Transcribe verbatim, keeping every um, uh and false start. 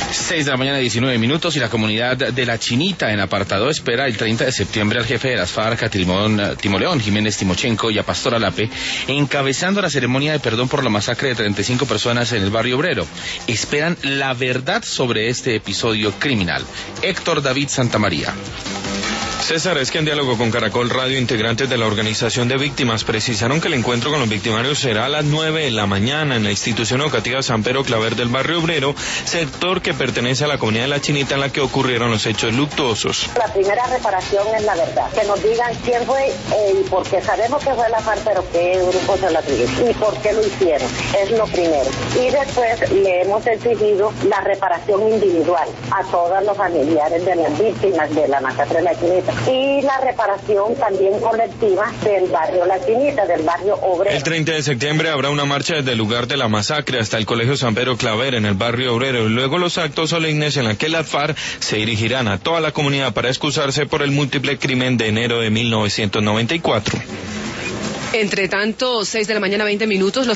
seis de la mañana, diecinueve minutos, y la comunidad de La Chinita en Apartadó espera el treinta de septiembre al jefe de las FARC, a Timón, Timoleón Jiménez Timochenko, y a Pastor Alape, encabezando la ceremonia de perdón por la masacre de treinta y cinco personas en el barrio obrero. Esperan la verdad sobre este episodio criminal. Héctor David Santamaría. César, es que en diálogo con Caracol Radio, integrantes de la organización de víctimas precisaron que el encuentro con los victimarios será a las nueve de la mañana en la institución educativa San Pedro Claver del barrio obrero, sector que pertenece a la comunidad de La Chinita en la que ocurrieron los hechos luctuosos. La primera reparación es la verdad, que nos digan quién fue eh, y porque sabemos que fue la FARC, pero qué grupo se la atribuye y por qué lo hicieron, es lo primero. Y después le hemos exigido la reparación individual a todos los familiares de las víctimas de la masacre de La Chinita. Y la reparación también colectiva del barrio La Chinita, del barrio obrero. El treinta de septiembre habrá una marcha desde el lugar de la masacre hasta el Colegio San Pedro Claver en el barrio obrero, y luego los actos solemnes en la que las FARC se dirigirán a toda la comunidad para excusarse por el múltiple crimen de enero de mil novecientos noventa y cuatro. Entre tanto, seis de la mañana, veinte minutos, los